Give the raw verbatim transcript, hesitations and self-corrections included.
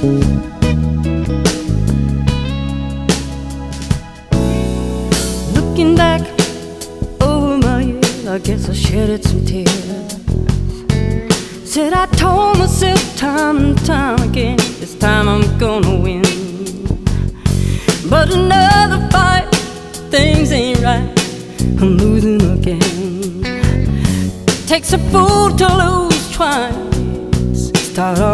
Looking back over my years, I guess I shedded some tears. Said I told myself time and time again, this time I'm gonna win. But another fight, things ain't right, I'm losing again. Takes a fool to lose twice, start off